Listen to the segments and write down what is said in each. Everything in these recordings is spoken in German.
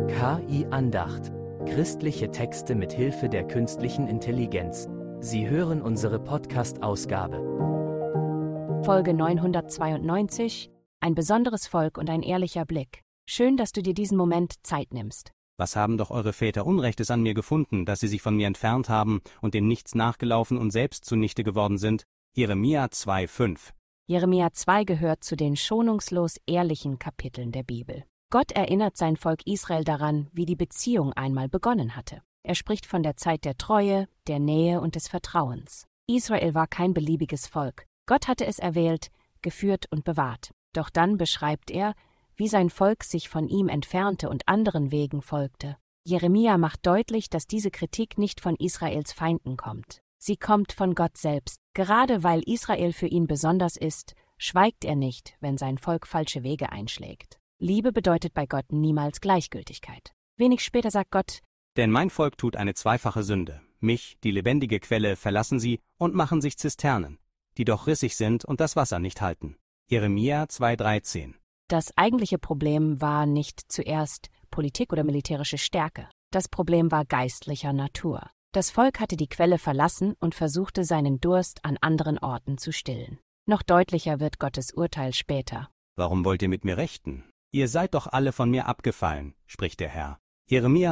KI Andacht. Christliche Texte mit Hilfe der künstlichen Intelligenz. Sie hören unsere Podcast-Ausgabe. Folge 992. Ein besonderes Volk und ein ehrlicher Blick. Schön, dass du dir diesen Moment Zeit nimmst. Was haben doch eure Väter Unrechtes an mir gefunden, dass sie sich von mir entfernt haben und dem Nichts nachgelaufen und selbst zunichte geworden sind? Jeremia 2,5. Jeremia 2 gehört zu den schonungslos ehrlichen Kapiteln der Bibel. Gott erinnert sein Volk Israel daran, wie die Beziehung einmal begonnen hatte. Er spricht von der Zeit der Treue, der Nähe und des Vertrauens. Israel war kein beliebiges Volk. Gott hatte es erwählt, geführt und bewahrt. Doch dann beschreibt er, wie sein Volk sich von ihm entfernte und anderen Wegen folgte. Jeremia macht deutlich, dass diese Kritik nicht von Israels Feinden kommt. Sie kommt von Gott selbst. Gerade weil Israel für ihn besonders ist, schweigt er nicht, wenn sein Volk falsche Wege einschlägt. Liebe bedeutet bei Gott niemals Gleichgültigkeit. Wenig später sagt Gott: Denn mein Volk tut eine zweifache Sünde. Mich, die lebendige Quelle, verlassen sie und machen sich Zisternen, die doch rissig sind und das Wasser nicht halten. Jeremia 2,13. Das eigentliche Problem war nicht zuerst Politik oder militärische Stärke. Das Problem war geistlicher Natur. Das Volk hatte die Quelle verlassen und versuchte, seinen Durst an anderen Orten zu stillen. Noch deutlicher wird Gottes Urteil später. Warum wollt ihr mit mir rechten? Ihr seid doch alle von mir abgefallen, spricht der Herr. Jeremia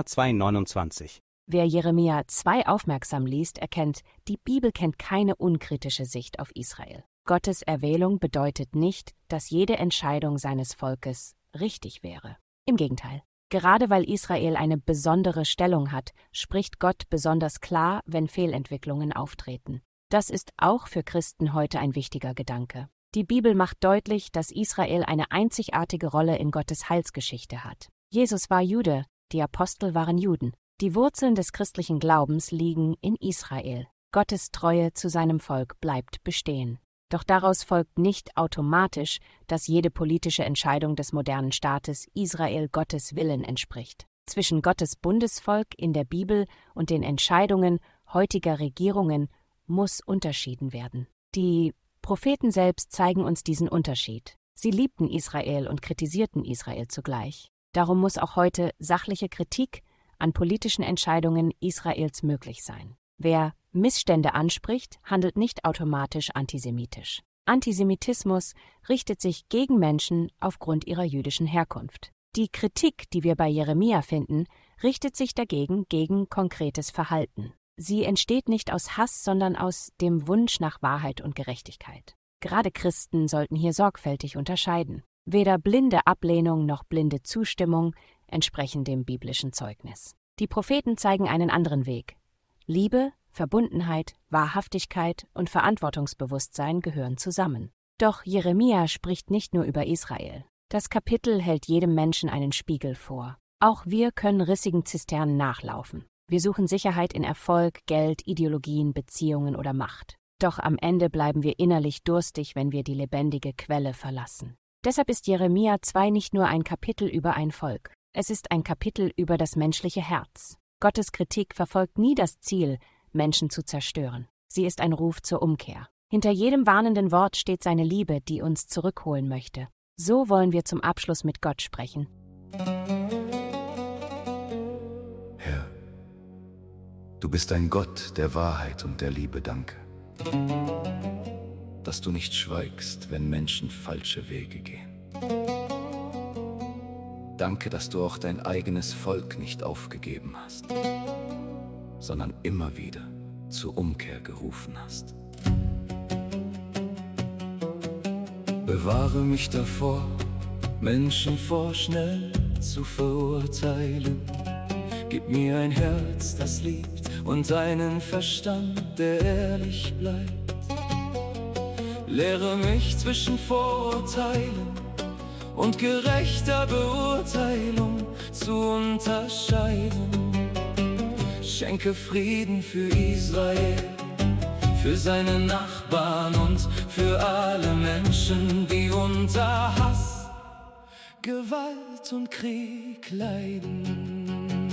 2,29. Wer Jeremia 2 aufmerksam liest, erkennt, die Bibel kennt keine unkritische Sicht auf Israel. Gottes Erwählung bedeutet nicht, dass jede Entscheidung seines Volkes richtig wäre. Im Gegenteil. Gerade weil Israel eine besondere Stellung hat, spricht Gott besonders klar, wenn Fehlentwicklungen auftreten. Das ist auch für Christen heute ein wichtiger Gedanke. Die Bibel macht deutlich, dass Israel eine einzigartige Rolle in Gottes Heilsgeschichte hat. Jesus war Jude, die Apostel waren Juden. Die Wurzeln des christlichen Glaubens liegen in Israel. Gottes Treue zu seinem Volk bleibt bestehen. Doch daraus folgt nicht automatisch, dass jede politische Entscheidung des modernen Staates Israel Gottes Willen entspricht. Zwischen Gottes Bundesvolk in der Bibel und den Entscheidungen heutiger Regierungen muss unterschieden werden. Die Propheten selbst zeigen uns diesen Unterschied. Sie liebten Israel und kritisierten Israel zugleich. Darum muss auch heute sachliche Kritik an politischen Entscheidungen Israels möglich sein. Wer Missstände anspricht, handelt nicht automatisch antisemitisch. Antisemitismus richtet sich gegen Menschen aufgrund ihrer jüdischen Herkunft. Die Kritik, die wir bei Jeremia finden, richtet sich dagegen gegen konkretes Verhalten. Sie entsteht nicht aus Hass, sondern aus dem Wunsch nach Wahrheit und Gerechtigkeit. Gerade Christen sollten hier sorgfältig unterscheiden. Weder blinde Ablehnung noch blinde Zustimmung entsprechen dem biblischen Zeugnis. Die Propheten zeigen einen anderen Weg. Liebe, Verbundenheit, Wahrhaftigkeit und Verantwortungsbewusstsein gehören zusammen. Doch Jeremia spricht nicht nur über Israel. Das Kapitel hält jedem Menschen einen Spiegel vor. Auch wir können rissigen Zisternen nachlaufen. Wir suchen Sicherheit in Erfolg, Geld, Ideologien, Beziehungen oder Macht. Doch am Ende bleiben wir innerlich durstig, wenn wir die lebendige Quelle verlassen. Deshalb ist Jeremia 2 nicht nur ein Kapitel über ein Volk. Es ist ein Kapitel über das menschliche Herz. Gottes Kritik verfolgt nie das Ziel, Menschen zu zerstören. Sie ist ein Ruf zur Umkehr. Hinter jedem warnenden Wort steht seine Liebe, die uns zurückholen möchte. So wollen wir zum Abschluss mit Gott sprechen. Herr, du bist ein Gott der Wahrheit und der Liebe, danke. Dass du nicht schweigst, wenn Menschen falsche Wege gehen. Danke, dass du auch dein eigenes Volk nicht aufgegeben hast, sondern immer wieder zur Umkehr gerufen hast. Bewahre mich davor, Menschen vorschnell zu verurteilen. Gib mir ein Herz, das liebt, und einen Verstand, der ehrlich bleibt. Lehre mich zwischen Vorurteilen und gerechter Beurteilung zu unterscheiden. Schenke Frieden für Israel, für seine Nachbarn und für alle Menschen, die unter Hass, Gewalt und Krieg leiden.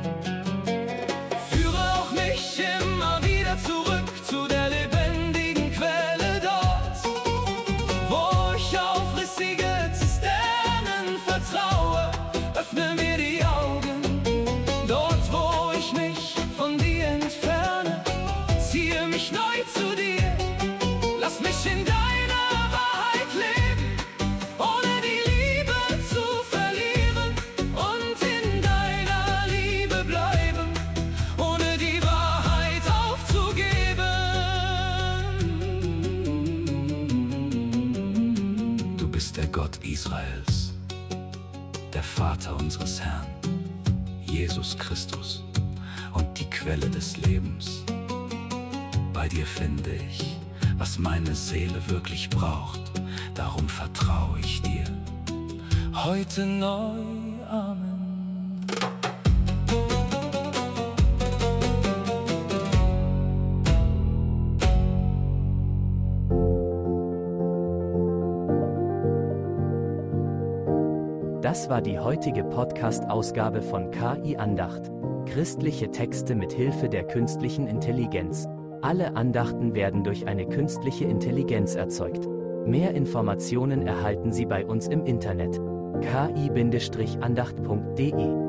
Führe auch mich immer wieder zurück zu der lebendigen Quelle dort, wo ich auf rissige Zisternen vertraue. Öffne mir die Augen Gott Israels, der Vater unseres Herrn, Jesus Christus, und die Quelle des Lebens. Bei dir finde ich, was meine Seele wirklich braucht, darum vertraue ich dir heute neu. Amen. Das war die heutige Podcast-Ausgabe von KI Andacht. Christliche Texte mit Hilfe der künstlichen Intelligenz. Alle Andachten werden durch eine künstliche Intelligenz erzeugt. Mehr Informationen erhalten Sie bei uns im Internet: ki-andacht.de